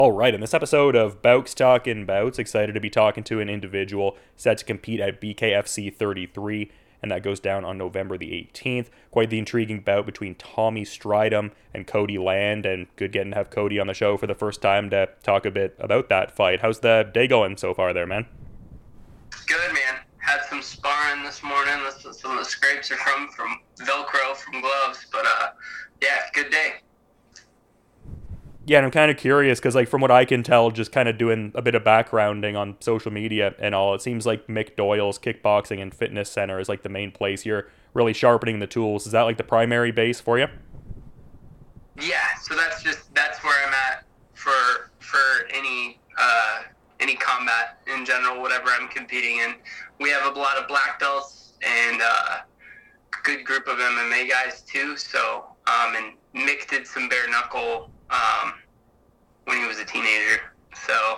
All right, in this episode of Bouts Talking Bouts, excited to be talking to an individual set to compete at BKFC 33, and that goes down on November the 18th. Quite the intriguing bout between Tommy Stridham and Cody Land, and good getting to have Cody on the show for the first time to talk a bit about that fight. How's the day going so far there, man? Good, man. Had some sparring this morning. Some of the scrapes are from Velcro, from gloves, but yeah, good day. Yeah, and I'm kind of curious because, like, from what I can tell, just kind of doing a bit of backgrounding on social media and all, it seems like Mick Doyle's Kickboxing and Fitness Center is like the main place you're really sharpening the tools. Is that like the primary base for you? Yeah, so that's where I'm at for any combat in general, whatever I'm competing in. We have a lot of black belts and a good group of MMA guys too. So and Mick did some bare knuckle when he was a teenager. So,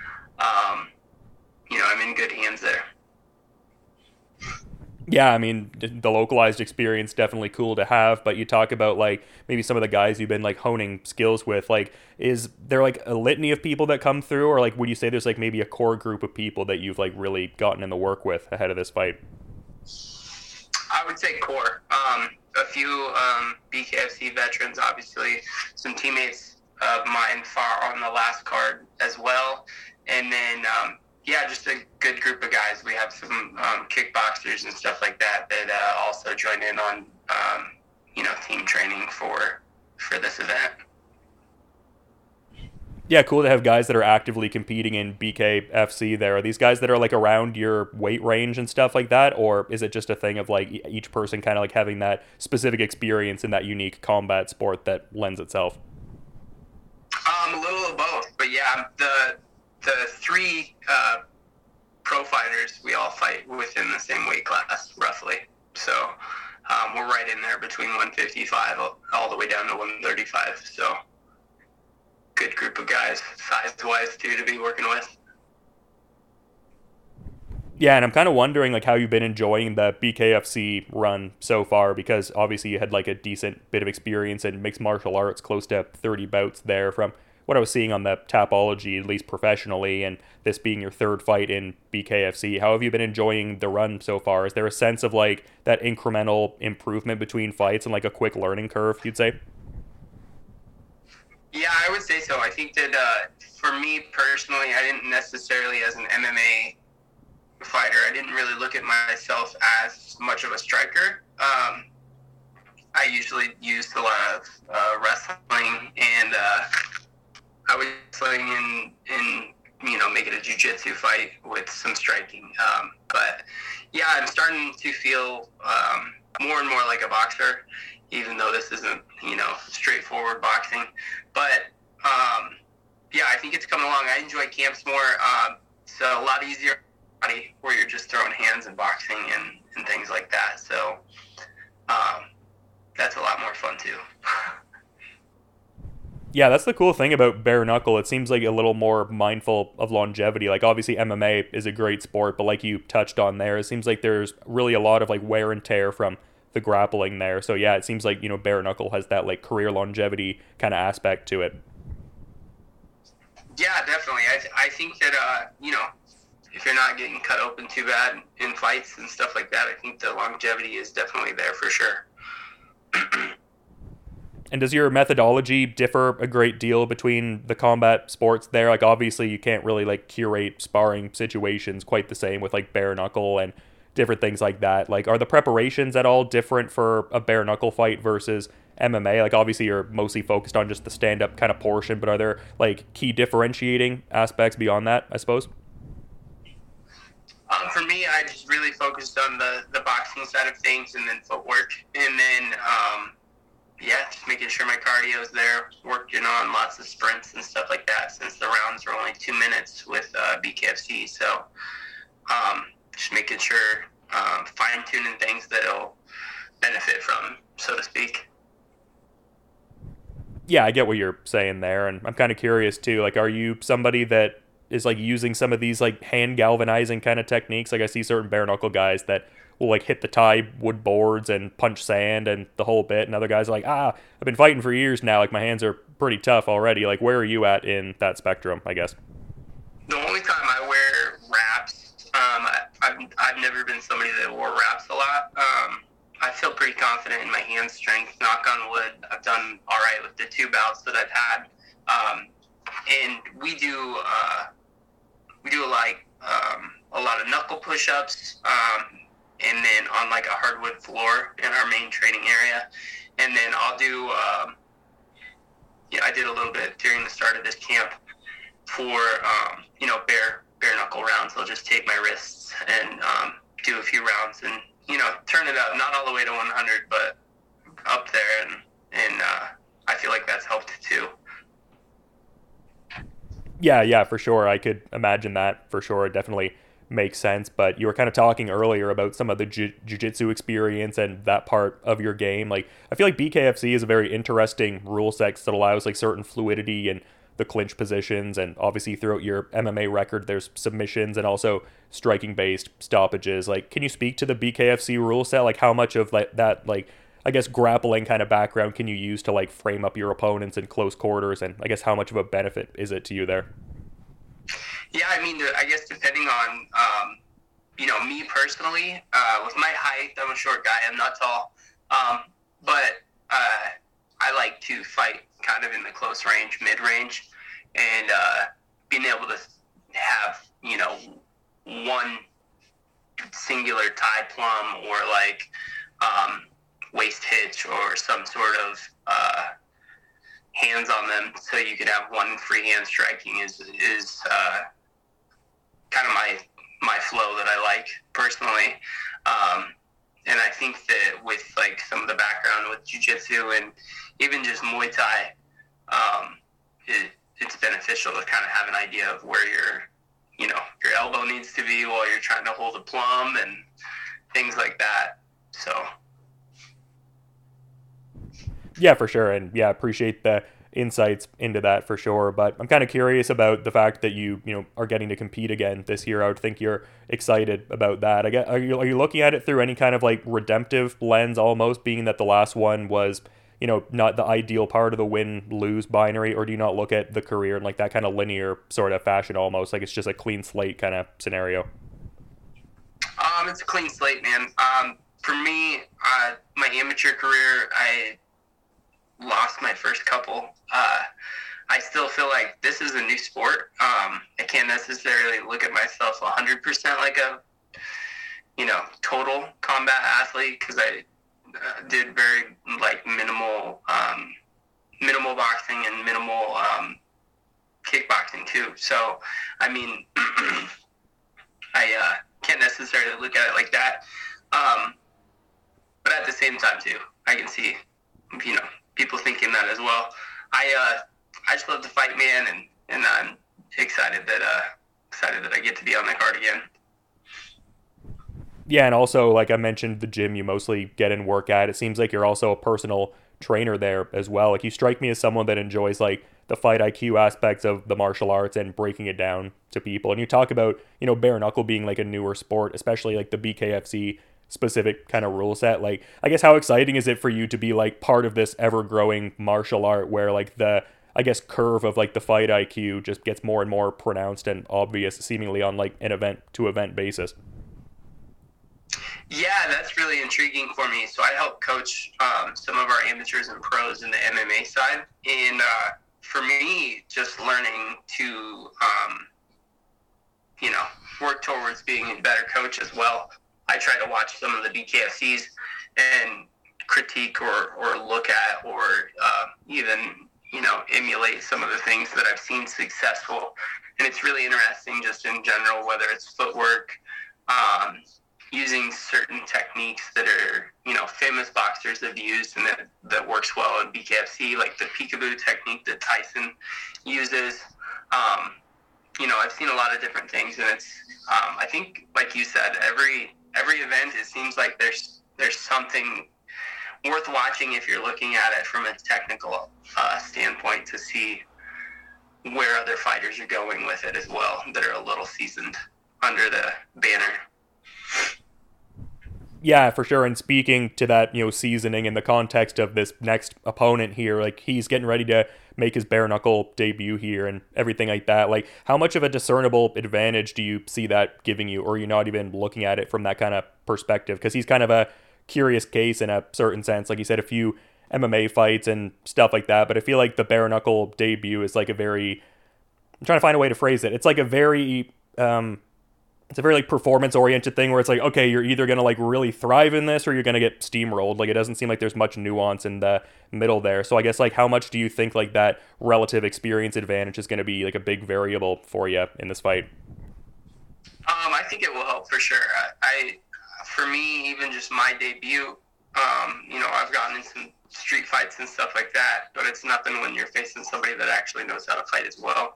I'm in good hands there. Yeah, I mean, the localized experience definitely cool to have, but you talk about like maybe some of the guys you've been like honing skills with, like is there like a litany of people that come through, or like would you say there's like maybe a core group of people that you've like really gotten in the work with ahead of this fight? I would say core. A few BKFC veterans, obviously, some teammates of mine far on the last card as well, and then just a good group of guys. We have some kickboxers and stuff like that also joined in on team training for this event. Yeah, cool to have guys that are actively competing in BKFC there. Are these guys that are like around your weight range and stuff like that? Or is it just a thing of like each person kind of like having that specific experience in that unique combat sport that lends itself? A little of both, but yeah, the three pro fighters, we all fight within the same weight class, roughly. So we're right in there between 155 all the way down to 135. So good group of guys, size-wise, too, to be working with. Yeah, and I'm kind of wondering like how you've been enjoying the BKFC run so far, because obviously you had like a decent bit of experience in mixed martial arts, close to 30 bouts there from what I was seeing on the Tapology, at least professionally, and this being your third fight in BKFC. How have you been enjoying the run so far? Is there a sense of like that incremental improvement between fights and like a quick learning curve, you'd say? Yeah, I would say so. I think that for me personally, I didn't necessarily, as an MMA fighter, I didn't really look at myself as much of a striker. I usually used a lot of wrestling, and I was playing in make it a jiu-jitsu fight with some striking. But yeah, I'm starting to feel more and more like a boxer, even though this isn't, straightforward boxing. But, I think it's coming along. I enjoy camps more. It's a lot easier where you're just throwing hands and boxing and things like that. So that's a lot more fun, too. Yeah, that's the cool thing about bare knuckle. It seems like a little more mindful of longevity. Like obviously MMA is a great sport, but like you touched on there, it seems like there's really a lot of like wear and tear from the grappling there. So yeah, it seems like, bare knuckle has that like career longevity kind of aspect to it. Yeah, definitely. I think that, if you're not getting cut open too bad in fights and stuff like that, I think the longevity is definitely there for sure. And does your methodology differ a great deal between the combat sports there? Like obviously you can't really like curate sparring situations quite the same with like bare knuckle and different things like that. Like are the preparations at all different for a bare knuckle fight versus MMA? Like obviously you're mostly focused on just the stand-up kind of portion, but are there like key differentiating aspects beyond that, I suppose? For me, I just really focused on the boxing side of things and then footwork. And then, just making sure my cardio is there, working on lots of sprints and stuff like that, since the rounds are only 2 minutes with BKFC. So just making sure, fine-tuning things that it'll benefit from, so to speak. Yeah, I get what you're saying there, and I'm kind of curious too. Like, are you somebody that is like using some of these like hand galvanizing kind of techniques? Like I see certain bare knuckle guys that will like hit the Thai wood boards and punch sand and the whole bit, and other guys are like, I've been fighting for years now, like my hands are pretty tough already. Like, where are you at in that spectrum, I guess? The only time I wear wraps, I've never been somebody that wore wraps a lot. I feel pretty confident in my hand strength. Knock on wood, I've done all right with the 2 bouts that I've had. And we do like a lot of knuckle push-ups, and then on like a hardwood floor in our main training area. And then I'll do, I did a little bit during the start of this camp for, bare knuckle rounds. I'll just take my wrists and do a few rounds and, turn it up, not all the way to 100, but up there. And I feel like that's helped too. Yeah, for sure. I could imagine that for sure. It definitely makes sense. But you were kind of talking earlier about some of the jiu-jitsu experience and that part of your game. Like, I feel like BKFC is a very interesting rule set that allows like certain fluidity and the clinch positions, and obviously throughout your MMA record there's submissions and also striking based stoppages. Like, can you speak to the BKFC rule set? Like, how much of that like, I guess, grappling kind of background can you use to like frame up your opponents in close quarters, and I guess how much of a benefit is it to you there? Yeah, I mean, I guess depending on me personally, with my height, I'm a short guy, I'm not tall, but I like to fight kind of in the close range, mid-range, and being able to have, one singular Thai plum or like waist hitch or some sort of hands on them so you could have one free hand striking is kind of my flow that I like personally. And I think that with like some of the background with jiu-jitsu and even just Muay Thai, it's beneficial to kind of have an idea of where your elbow needs to be while you're trying to hold a plum and things like that. So. Yeah, for sure. And yeah, appreciate the insights into that for sure. But I'm kind of curious about the fact that you are getting to compete again this year. I would think you're excited about that. I guess, are you looking at it through any kind of like redemptive lens almost, being that the last one was, not the ideal part of the win-lose binary, or do you not look at the career in like that kind of linear sort of fashion almost, like it's just a clean slate kind of scenario? It's a clean slate, man. For me, my amateur career, I lost my first couple. I still feel like this is a new sport. I can't necessarily look at myself 100% like a, total combat athlete, because I did very like minimal boxing and minimal kickboxing too. So, I mean, I can't necessarily look at it like that. But at the same time too, I can see, people thinking that as well. I just love to fight, man, and I'm excited that I get to be on the card again. Yeah, and also, like I mentioned, the gym you mostly get and work at. It seems like you're also a personal trainer there as well. Like, you strike me as someone that enjoys like the fight IQ aspects of the martial arts and breaking it down to people. And you talk about, bare knuckle being like a newer sport, especially like the BKFC specific kind of rule set. Like, I guess, how exciting is it for you to be like part of this ever growing martial art where like the, I guess, curve of like the fight IQ just gets more and more pronounced and obvious seemingly on like an event to event basis? Yeah, that's really intriguing for me. So I help coach some of our amateurs and pros in the MMA side. And for me, just learning to, work towards being a better coach as well. I try to watch some of the BKFCs and critique or look at or even, emulate some of the things that I've seen successful. And it's really interesting just in general, whether it's footwork, using certain techniques that are, famous boxers have used and that works well in BKFC, like the peekaboo technique that Tyson uses. I've seen a lot of different things, and it's, I think, like you said, every event, it seems like there's something worth watching if you're looking at it from a technical standpoint to see where other fighters are going with it as well that are a little seasoned under the banner. Yeah, for sure. And speaking to that, seasoning in the context of this next opponent here, like he's getting ready to make his bare knuckle debut here and everything like that. Like, how much of a discernible advantage do you see that giving you, or are you not even looking at it from that kind of perspective? Because he's kind of a curious case in a certain sense. Like you said, a few MMA fights and stuff like that, but I feel like the bare knuckle debut is like a very, I'm trying to find a way to phrase it. It's like a very it's a very like performance oriented thing where it's like, okay, you're either going to like really thrive in this or you're going to get steamrolled. Like, it doesn't seem like there's much nuance in the middle there. So I guess, like, how much do you think like that relative experience advantage is going to be like a big variable for you in this fight? I think it will help for sure. For me, even just my debut, I've gotten in some street fights and stuff like that, but it's nothing when you're facing somebody that actually knows how to fight as well.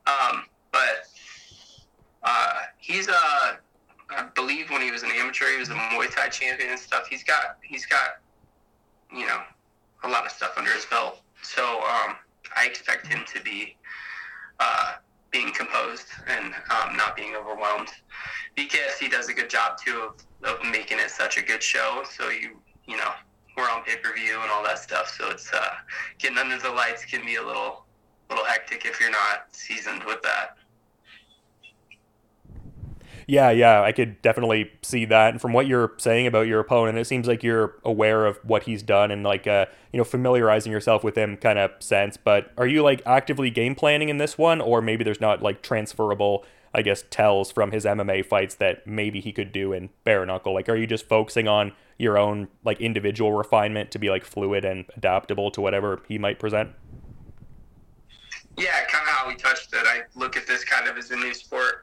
He's I believe when he was an amateur, he was a Muay Thai champion and stuff. He's got a lot of stuff under his belt. So I expect him to be being composed and not being overwhelmed. BKFC does a good job too of making it such a good show. So we're on pay-per-view and all that stuff. So it's getting under the lights can be a little hectic if you're not seasoned with that. Yeah, I could definitely see that. And from what you're saying about your opponent, it seems like you're aware of what he's done and like familiarizing yourself with him kind of sense. But are you like actively game planning in this one, or maybe there's not like transferable, I guess, tells from his MMA fights that maybe he could do in bare knuckle? Like, are you just focusing on your own like individual refinement to be like fluid and adaptable to whatever he might present? Yeah, kind of how we touched it. I look at this kind of as a new sport.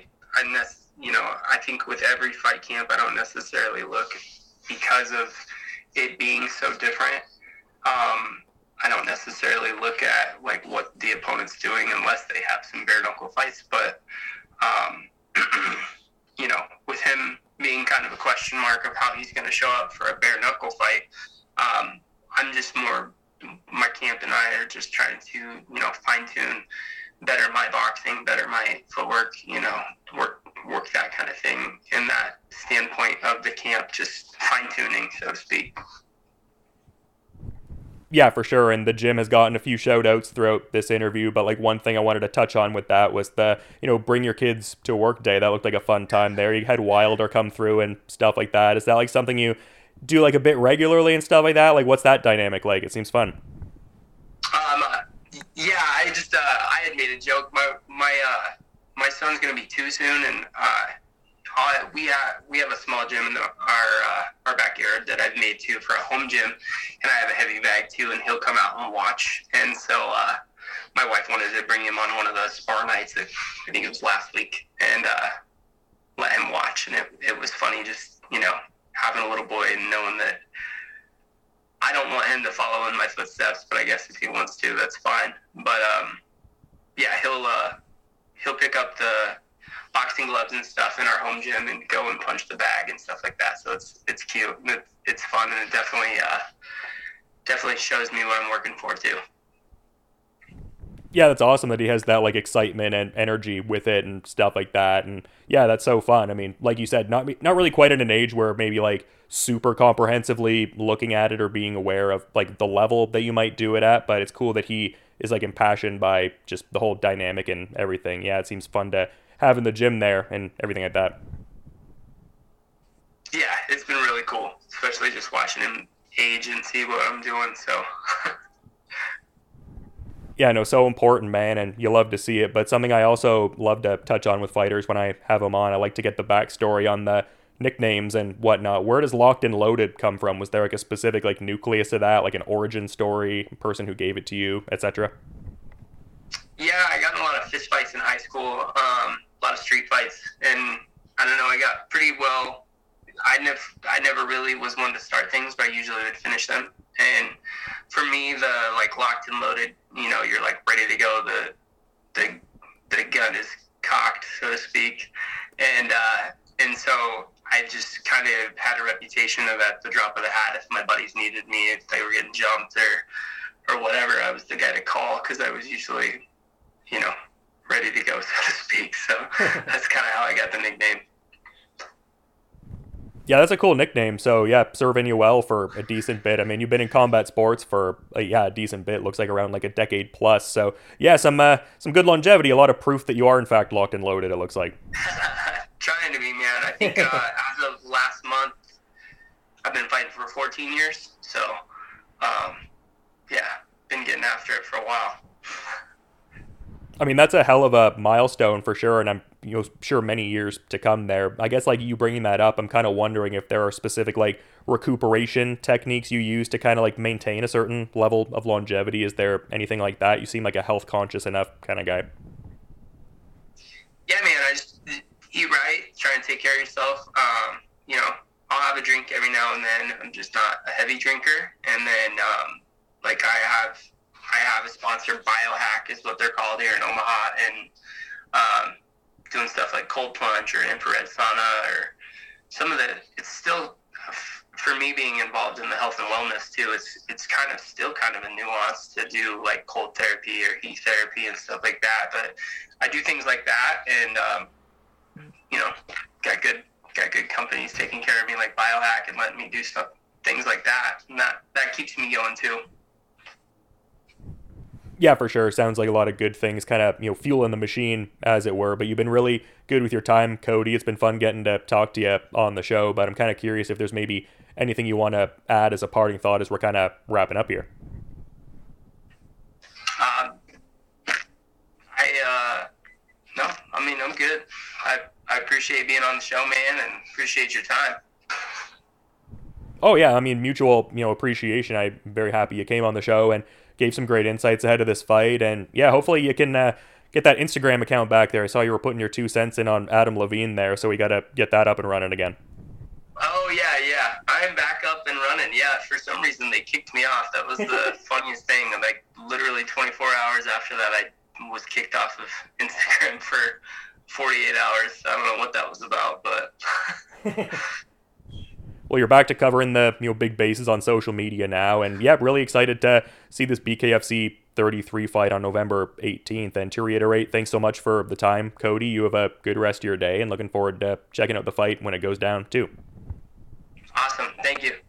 I think with every fight camp, I don't necessarily look, because of it being so different. I don't necessarily look at like what the opponent's doing unless they have some bare knuckle fights. But with him being kind of a question mark of how he's going to show up for a bare knuckle fight, I'm just more. My camp and I are just trying to fine tune, better my boxing, better my footwork, work that kind of thing in that standpoint of the camp, just fine-tuning, so to speak. Yeah, for sure. And the gym has gotten a few shout outs throughout this interview, but like one thing I wanted to touch on with that was the, bring your kids to work day. That looked like a fun time there. You had Wilder come through and stuff like that. Is that like something you do like a bit regularly and stuff like that? Like, what's that dynamic like? It seems fun. Yeah, I had made a joke. My son's gonna be 2 soon, and we have a small gym in our backyard that I've made too for a home gym, and I have a heavy bag too, and he'll come out and watch. And so my wife wanted to bring him on one of the spar nights. I think it was last week, and let him watch, and it was funny, just having a little boy and knowing that I don't want him to follow in my footsteps, but I guess if he wants to, that's fine. But yeah, he'll pick up the boxing gloves and stuff in our home gym and go and punch the bag and stuff like that. So it's cute. It's fun, and it definitely shows me what I'm working for too. Yeah, that's awesome that he has that like excitement and energy with it and stuff like that. And yeah, that's so fun. I mean, like you said, not really quite at an age where maybe like super comprehensively looking at it or being aware of like the level that you might do it at, but it's cool that he is like impassioned by just the whole dynamic and everything. Yeah, it seems fun to have in the gym there and everything like that. Yeah, it's been really cool, especially just watching him age and see what I'm doing. So yeah, no, so important, man, and you love to see it. But something I also love to touch on with fighters when I have them on, I like to get the backstory on the nicknames and whatnot. Where does Locked and Loaded come from? Was there like a specific like nucleus to that, like an origin story, person who gave it to you, etc.? Yeah, I got in a lot of fist fights in high school, a lot of street fights, and I don't know, I got pretty well. I never really was one to start things, but I usually would finish them. And for me, the like Locked and Loaded, you're like ready to go. The gun is cocked, so to speak, and so I just kind of had a reputation of at the drop of the hat, if my buddies needed me, if they were getting jumped or whatever, I was the guy to call because I was usually, ready to go, so to speak. So that's kind of how I got the nickname. Yeah, that's a cool nickname. So yeah, serving you well for a decent bit. I mean, you've been in combat sports for yeah, a decent bit. Looks like around like a decade plus. So yeah, some good longevity. A lot of proof that you are in fact locked and loaded. It looks like. Trying to be, man. I think as of last month, I've been fighting for 14 years. So, yeah, been getting after it for a while. I mean, that's a hell of a milestone for sure, and I'm sure many years to come there. I guess like you bringing that up, I'm kind of wondering if there are specific like recuperation techniques you use to kind of like maintain a certain level of longevity. Is there anything like that? You seem like a health conscious enough kind of guy. Yeah, man. I just eat right, try and take care of yourself. You know, I'll have a drink every now and then. I'm just not a heavy drinker. And then, like I have a sponsor, Biohack is what they're called here in Omaha, and doing stuff like cold plunge or infrared sauna or some of the. It's still, for me being involved in the health and wellness too. It's kind of still kind of a nuance to do like cold therapy or heat therapy and stuff like that. But I do things like that, and you know, got good companies taking care of me like Biohack and letting me do stuff, things like that, and that keeps me going too. Yeah, for sure. Sounds like a lot of good things, kind of fueling the machine, as it were. But you've been really good with your time, Cody. It's been fun getting to talk to you on the show. But I'm kind of curious if there's maybe anything you want to add as a parting thought as we're kind of wrapping up here. No, I mean I'm good. I appreciate being on the show, man, and appreciate your time. Oh yeah, I mean mutual appreciation. I'm very happy you came on the show and gave some great insights ahead of this fight. And yeah, hopefully you can get that Instagram account back there. I saw you were putting your 2 cents in on Adam Levine there, so we got to get that up and running again. Oh yeah, I'm back up and running. Yeah, for some reason they kicked me off. That was the funniest thing. Like literally 24 hours after that, I was kicked off of Instagram for 48 hours. I don't know what that was about, but. Well, you're back to covering the big bases on social media now, and yeah, really excited to see this BKFC 33 fight on November 18th. And to reiterate, thanks so much for the time, Cody. You have a good rest of your day, and looking forward to checking out the fight when it goes down too. Awesome, thank you.